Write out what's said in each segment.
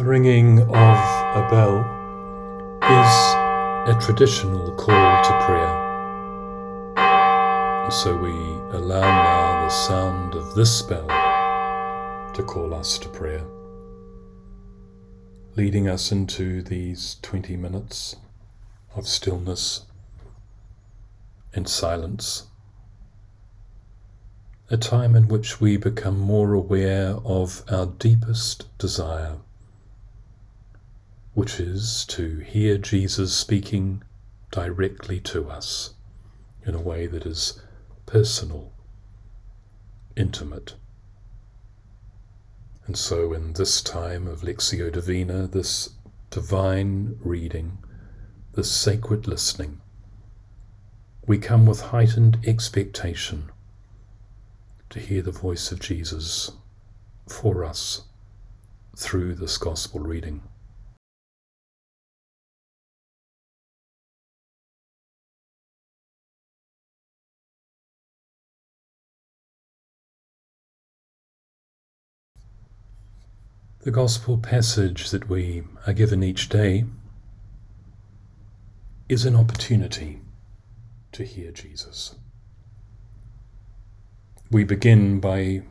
The ringing of a bell is a traditional call to prayer. So we allow now the sound of this bell to call us to prayer, leading us into these 20 minutes of stillness and silence, a time in which we become more aware of our deepest desire, which is to hear Jesus speaking directly to us in a way that is personal, intimate. And so in this time of Lectio Divina, this divine reading, this sacred listening, we come with heightened expectation to hear the voice of Jesus for us through this gospel reading. The gospel passage that we are given each day is an opportunity to hear Jesus. We begin by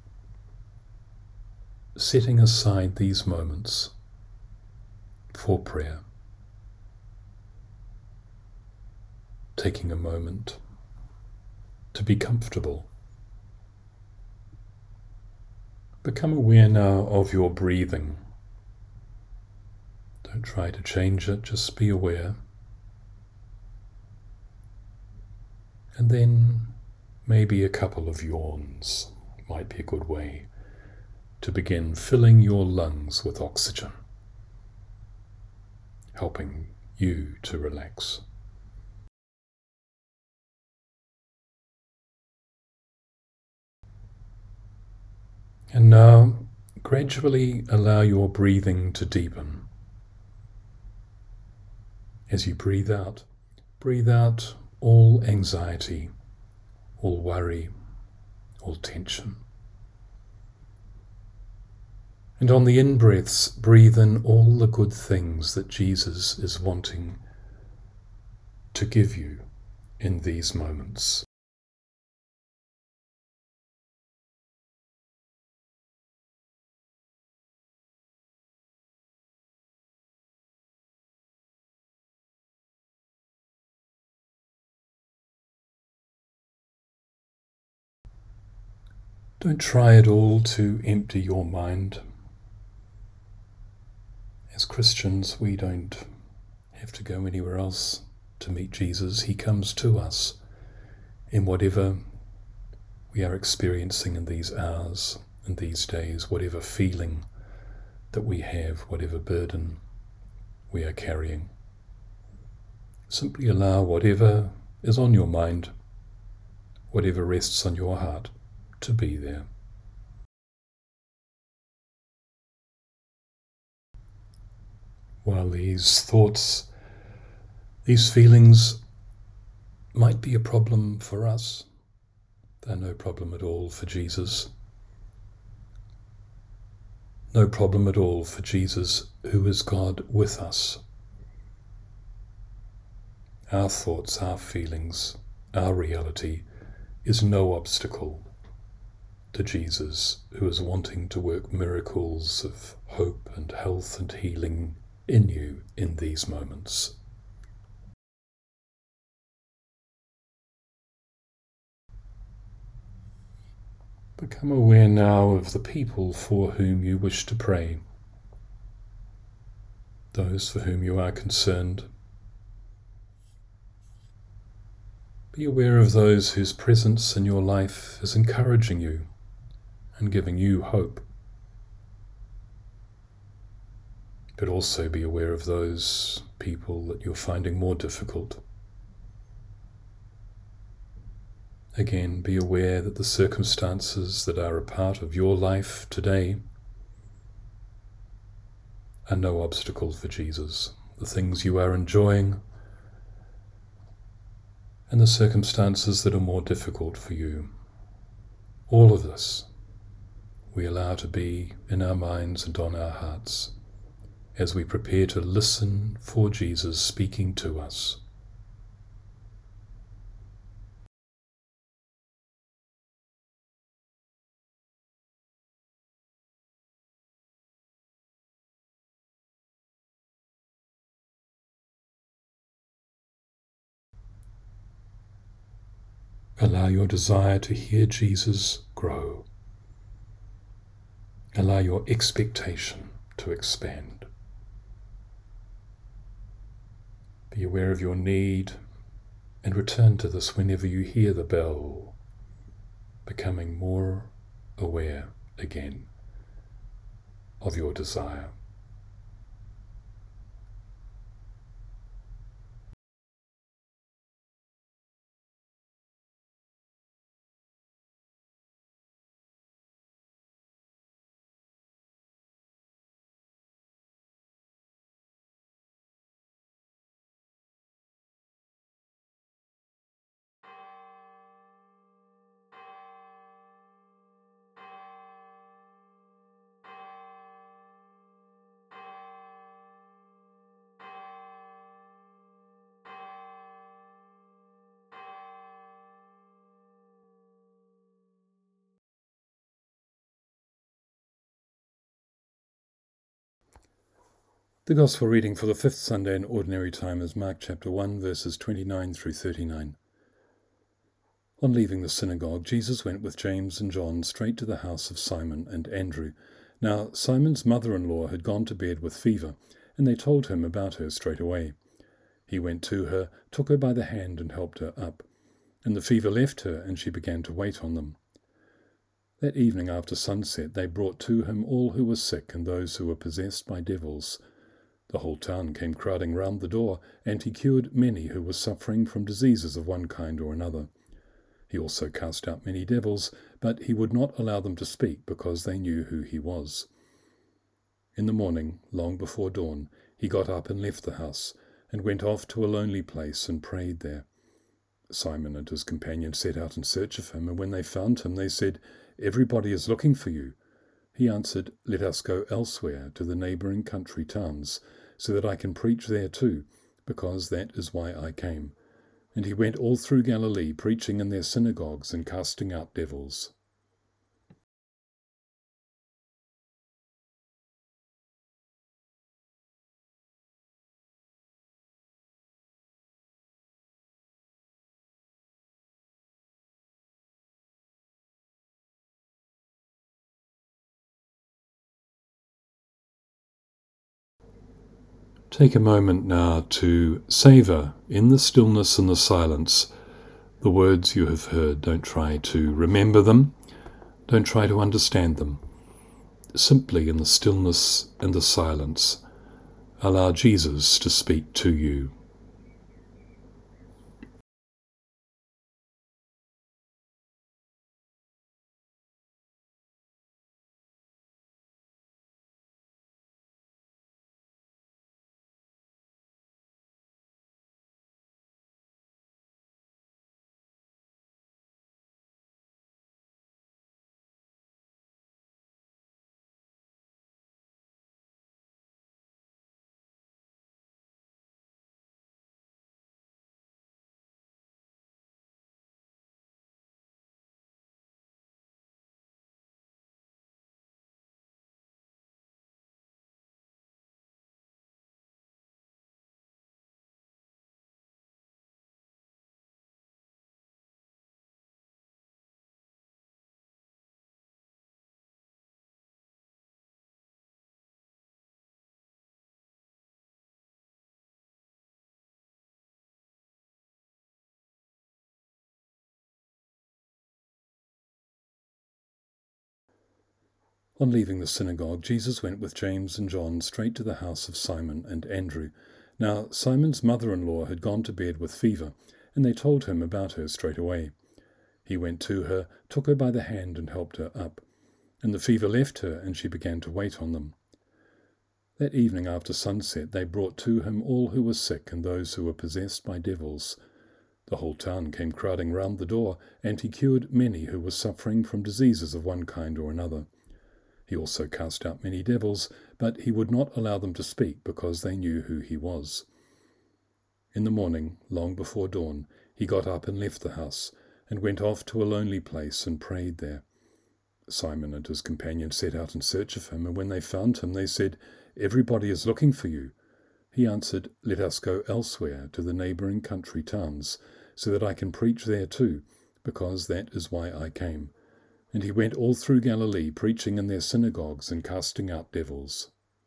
setting aside these moments for prayer, taking a moment to be comfortable. Become aware now of your breathing. Don't try to change it, just be aware. And then maybe a couple of yawns might be a good way to begin filling your lungs with oxygen, helping you to relax. And now, gradually allow your breathing to deepen. As you breathe out all anxiety, all worry, all tension. And on the in-breaths, breathe in all the good things that Jesus is wanting to give you in these moments. Don't try at all to empty your mind. As Christians, we don't have to go anywhere else to meet Jesus. He comes to us in whatever we are experiencing in these hours and these days, whatever feeling that we have, whatever burden we are carrying. Simply allow whatever is on your mind, whatever rests on your heart, to be there. While these thoughts, these feelings might be a problem for us, they're no problem at all for Jesus. No problem at all for Jesus, who is God with us. Our thoughts, our feelings, our reality is no obstacle to Jesus, who is wanting to work miracles of hope and health and healing in you in these moments. Become aware now of the people for whom you wish to pray, those for whom you are concerned. Be aware of those whose presence in your life is encouraging you and giving you hope. But also be aware of those people that you're finding more difficult. Again, be aware that the circumstances that are a part of your life today are no obstacle for Jesus. The things you are enjoying and the circumstances that are more difficult for you. All of this we allow to be in our minds and on our hearts as we prepare to listen for Jesus speaking to us. Allow your desire to hear Jesus grow. Allow your expectation to expand. Be aware of your need and return to this whenever you hear the bell, becoming more aware again of your desire. The Gospel reading for the fifth Sunday in Ordinary Time is Mark chapter 1, verses 29 through 39. On leaving the synagogue, Jesus went with James and John straight to the house of Simon and Andrew. Now Simon's mother-in-law had gone to bed with fever, and they told him about her straight away. He went to her, took her by the hand, and helped her up. And the fever left her, and she began to wait on them. That evening after sunset, they brought to him all who were sick and those who were possessed by devils. The whole town came crowding round the door, and he cured many who were suffering from diseases of one kind or another. He also cast out many devils, but he would not allow them to speak, because they knew who he was. In the morning, long before dawn, he got up and left the house, and went off to a lonely place and prayed there. Simon and his companions set out in search of him, and when they found him, they said, "Everybody is looking for you." He answered, "Let us go elsewhere to the neighboring country towns, so that I can preach there too, because that is why I came." And he went all through Galilee, preaching in their synagogues and casting out devils. Take a moment now to savour, in the stillness and the silence, the words you have heard. Don't try to remember them. Don't try to understand them. Simply in the stillness and the silence, allow Jesus to speak to you. On leaving the synagogue, Jesus went with James and John straight to the house of Simon and Andrew. Now Simon's mother-in-law had gone to bed with fever, and they told him about her straight away. He went to her, took her by the hand, and helped her up. And the fever left her, and she began to wait on them. That evening after sunset, they brought to him all who were sick and those who were possessed by devils. The whole town came crowding round the door, and he cured many who were suffering from diseases of one kind or another. He also cast out many devils, but he would not allow them to speak, because they knew who he was. In the morning, long before dawn, he got up and left the house, and went off to a lonely place and prayed there. Simon and his companions set out in search of him, and when they found him, they said, "Everybody is looking for you." He answered, "Let us go elsewhere to the neighboring country towns, so that I can preach there too, because that is why I came." And he went all through Galilee, preaching in their synagogues and casting out devils.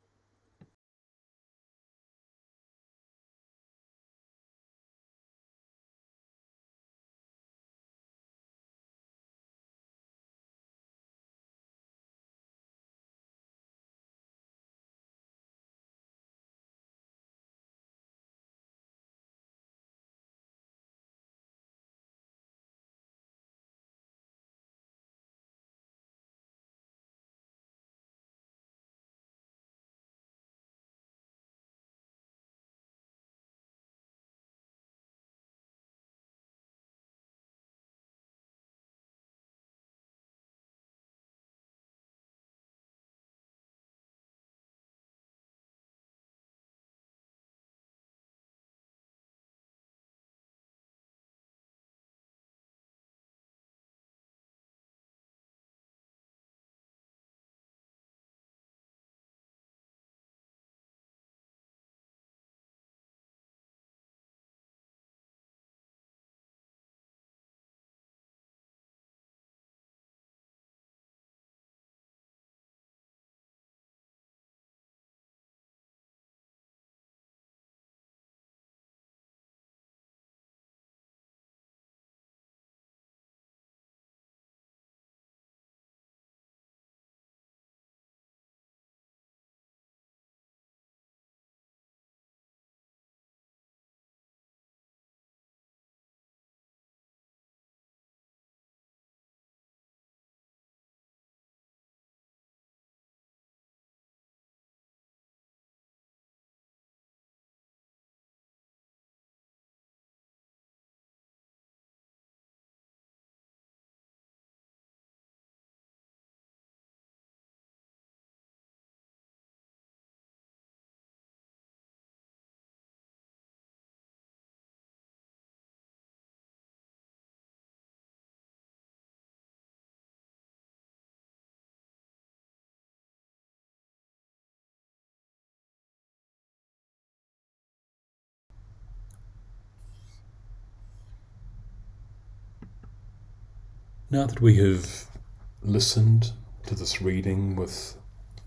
Now that we have listened to this reading with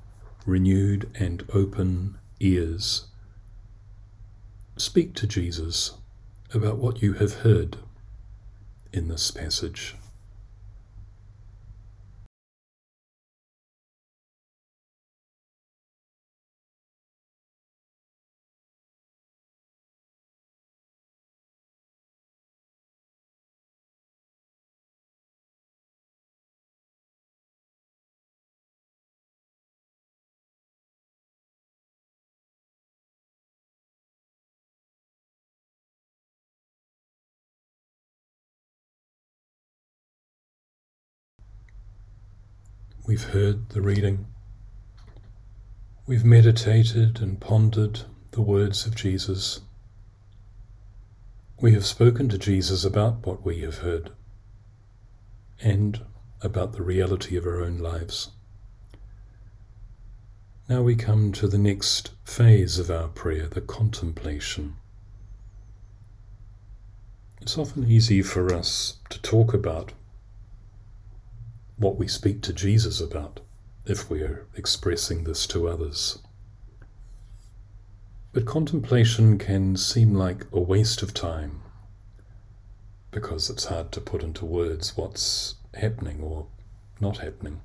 renewed and open ears, speak to Jesus about what you have heard in this passage. We've heard the reading. We've meditated and pondered the words of Jesus. We have spoken to Jesus about what we have heard and about the reality of our own lives. Now we come to the next phase of our prayer, the contemplation. It's often easy for us to talk about what we speak to Jesus about if we are expressing this to others. But contemplation can seem like a waste of time because it's hard to put into words what's happening or not happening.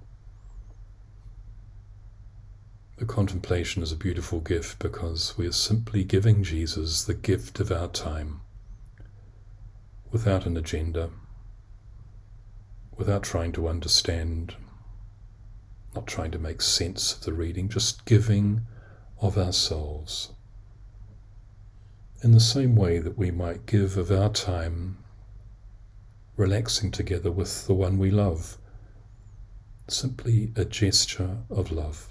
The contemplation is a beautiful gift because we are simply giving Jesus the gift of our time without an agenda, without trying to understand, not trying to make sense of the reading, just giving of ourselves. In the same way that we might give of our time relaxing together with the one we love, simply a gesture of love.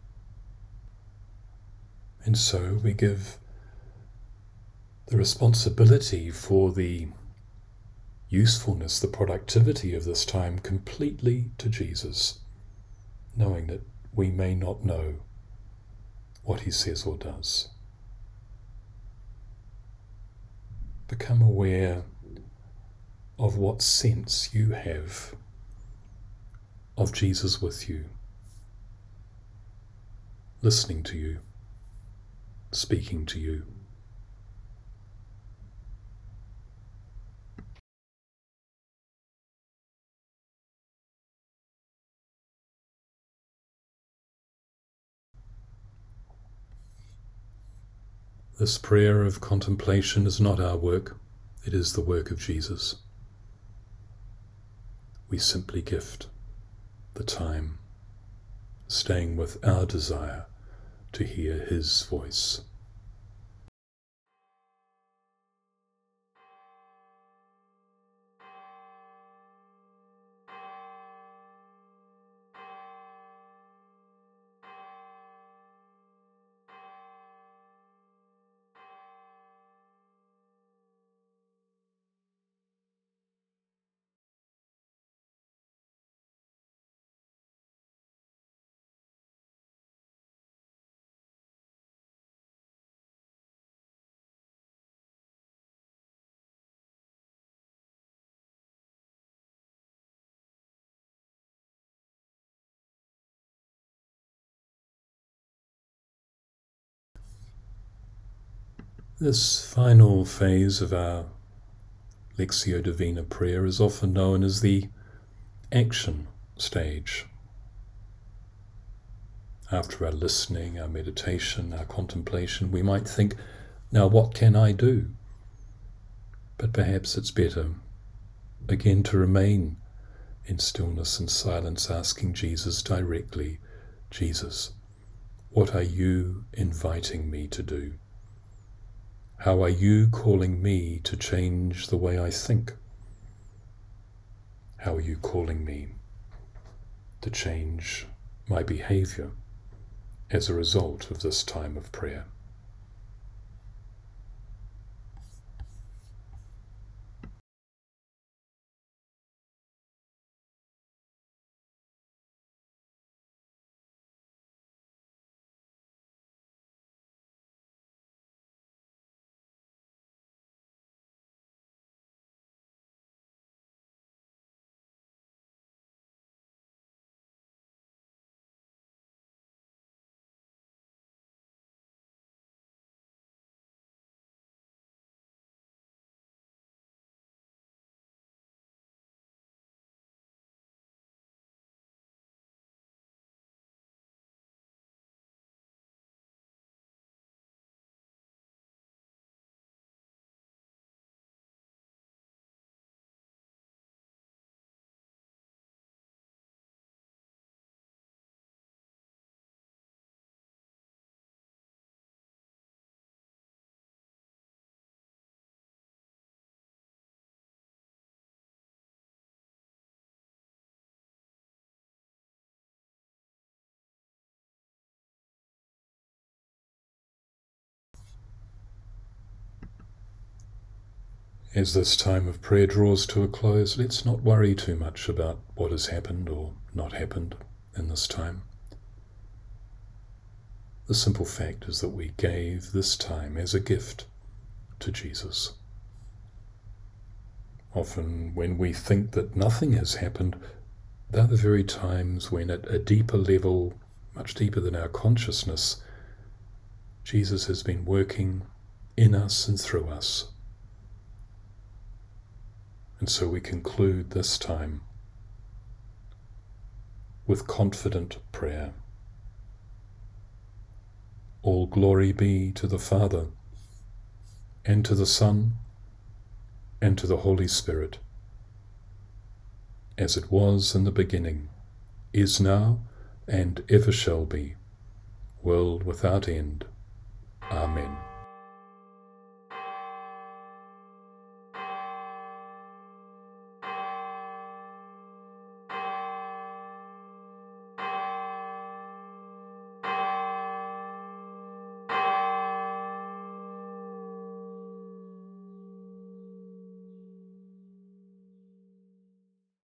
And so we give the responsibility for the usefulness, the productivity of this time completely to Jesus, knowing that we may not know what he says or does. Become aware of what sense you have of Jesus with you, listening to you, speaking to you. This prayer of contemplation is not our work, it is the work of Jesus. We simply gift the time, staying with our desire to hear his voice. This final phase of our Lectio Divina prayer is often known as the action stage. After our listening, our meditation, our contemplation, we might think, now what can I do? But perhaps it's better, again, to remain in stillness and silence, asking Jesus directly, Jesus, what are you inviting me to do? How are you calling me to change the way I think? How are you calling me to change my behavior as a result of this time of prayer? As this time of prayer draws to a close, let's not worry too much about what has happened or not happened in this time. The simple fact is that we gave this time as a gift to Jesus. Often when we think that nothing has happened, they're the very times when at a deeper level, much deeper than our consciousness, Jesus has been working in us and through us. And so we conclude this time with confident prayer. All glory be to the Father, and to the Son, and to the Holy Spirit, as it was in the beginning, is now, and ever shall be, world without end. Amen.